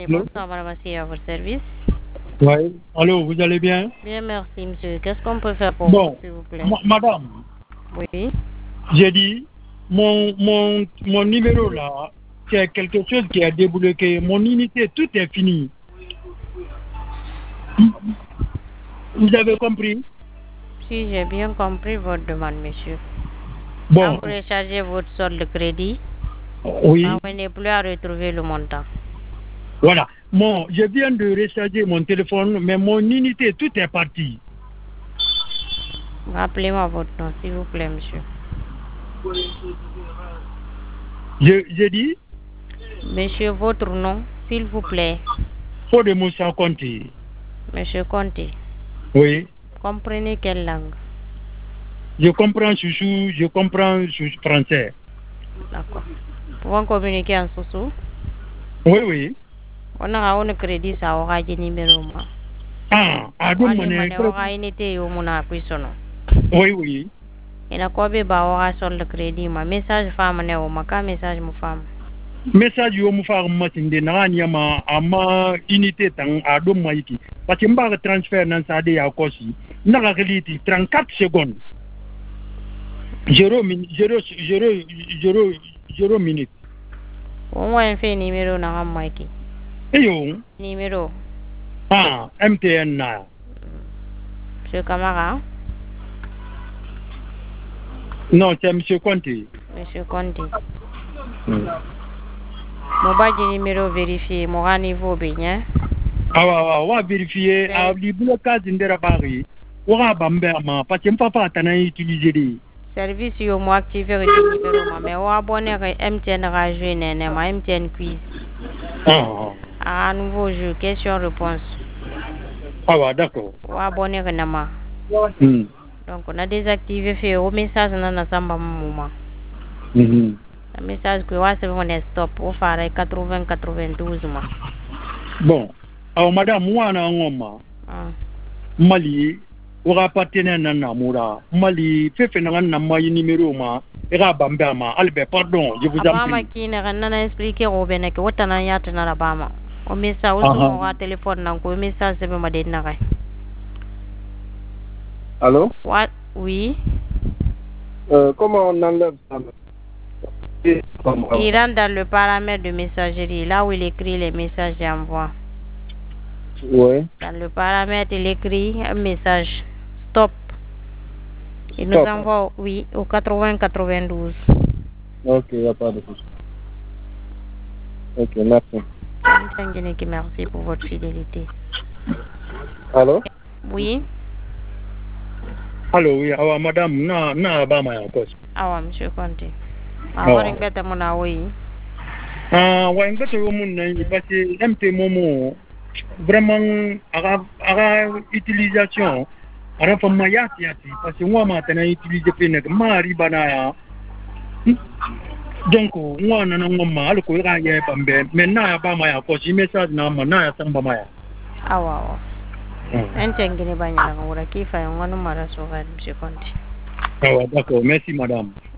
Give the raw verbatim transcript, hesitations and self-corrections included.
Bonsoir, madame Assis, à votre service. Oui. Allô, vous allez bien? Bien, merci, monsieur. Qu'est-ce qu'on peut faire pour bon, vous, s'il vous plaît? ma madame. Oui. J'ai dit, mon, mon, mon numéro là, c'est quelque chose qui a débloqué. Mon unité, tout est fini. Vous avez compris? Si, j'ai bien compris votre demande, monsieur. Bon. Quand vous rechargez votre solde de crédit, oui. vous n'avez plus à retrouver le montant. Voilà. Bon, je viens de recharger mon téléphone, mais mon unité, tout est parti. Rappelez-moi votre nom, s'il vous plaît, monsieur. Je, je dis? Monsieur, votre nom, s'il vous plaît. Faut de Moussa Conti. Monsieur Conti. Oui. Comprenez quelle langue? Je comprends chouchou, je comprends chouchou français. D'accord. Pouvons communiquer en soussou? Oui, oui. On a un crédit, ça aura un numéro. Ah, à deux monnaies. Oui, oui. Ina ko be ba wa sol le crédit ma message femme ne o maka message mu femme. Message yo mu fa ma tinde na anya ma ama unité tan a do maiki. Parce que mba transfert nan sa de ya kosi. Na ga reliti trente-quatre secondes. zéro min zéro zéro zéro zéro minute. On va faire numéro na ham maiki. Eyo. Numéro. Ah, M T N na. Monsieur Camara. Non, c'est monsieur Conti. Monsieur Conti. Hmm. Mon badge numéro vérifié, mon niveau bien. Ah wa wa vérifier a li blocage ndera bari. Wa bambe ma parce que papa tana utiliser di. Service yo mo activer le numéro ma mais wa abonné M T N ra jouer nene ma M T N quiz. Ah. À nouveau jeu question réponse. Ah wa d'accord. Wa abonné na ma. Hmm. Donc on a désactivé fait au message na na samba moment. Mhm. Le message que ouais, c'est bon, stop. On fait quatre-vingts quatre-vingt-douze mois. Bon. Alors, madame, moi, na ngoma. Ah. Mali, on va partenaire na namura. Mali, fait fait na na ma numéro ma. Era bamba ma. Albert, pardon, je vous en prie. Abama qui ne n'a expliqué au Bénin que votre n'a yat na la bama. Au message, au son téléphone, na ko message c'est ma de na. Allô? What? Oui. Euh, comment on enlève ça? Il rentre dans le paramètre de messagerie, là où il écrit les messages d'envoi. Oui. Dans le paramètre, il écrit un message. Stop. Il Stop. nous envoie, oui, au quatre-vingts quatre-vingt-douze. Ok, il n'y a pas de souci. Ok, merci. Merci pour votre fidélité. Allô? Oui. Allô, oui, alors, madame, na, na, ba ma encore. Ah, monsieur Conti. Ah, on est bête, mon oui. Ah, ouais, bête, mon parce que M T Momo, vraiment, à la utilisation, à la forme yati yati, parce que moi, maintenant, utiliser peine, ma ribana ya. Donc, moi, nana ngoma, alors que ya ya bambe, maintenant, ya ba ma ya, parce que message na ma na ya samba ma ya. Ah, wow. Un tengine banya, on va kiffer, on va nous marrer sur monsieur Conti. Ah, d'accord, merci, madame.